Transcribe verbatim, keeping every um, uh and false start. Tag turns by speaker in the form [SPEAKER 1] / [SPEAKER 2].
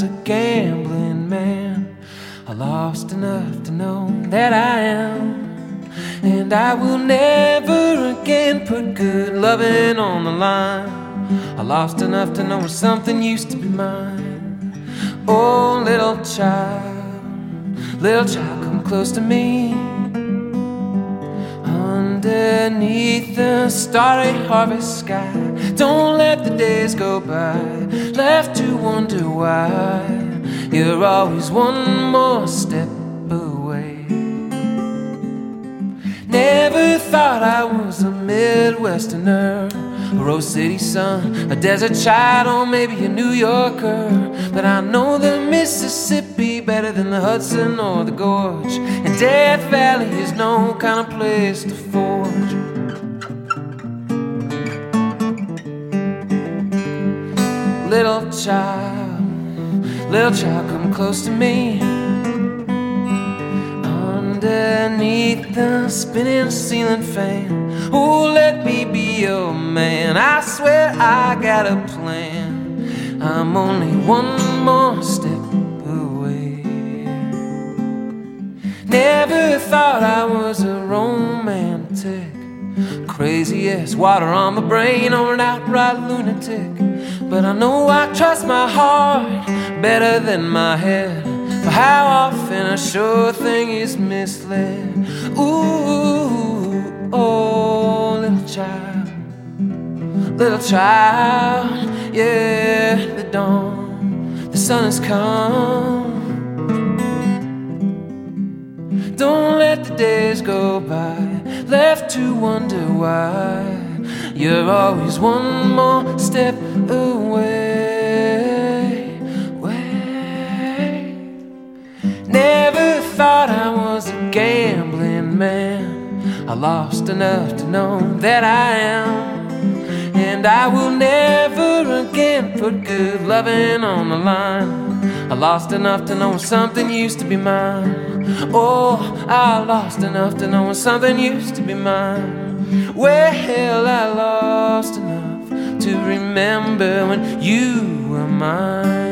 [SPEAKER 1] a gambling man. I lost enough to know that I am, and I will never again put good loving on the line. I lost enough to know something used to be mine. Oh, little child, little child, come close to me. Underneath the starry harvest sky, don't let the days go by, left to wonder why. You're always one more step away. Never thought I was a Midwesterner, a Rose City son, a desert child, or maybe a New Yorker. But I know the Mississippi better than the Hudson or the Gorge, and Death Valley is no kind of place to forge. Little child, little child, come close to me. Underneath the spinning ceiling fan, oh, let me be your man. I swear I got a plan. I'm only one more step away. Never thought I was a romantic, crazy as water on my brain, or an outright lunatic. But I know I trust my heart better than my head, for how often a sure thing is misled. Ooh, oh, little child, little child, yeah, the dawn, the sun has come. Don't let the days go by, left to wonder why. You're always one more step away, away. Never thought I was a gambling man. I lost enough to know that I am, and I will never again put good loving on the line. I lost enough to know something used to be mine. Oh, I lost enough to know something used to be mine. Well, I lost enough to remember when you were mine.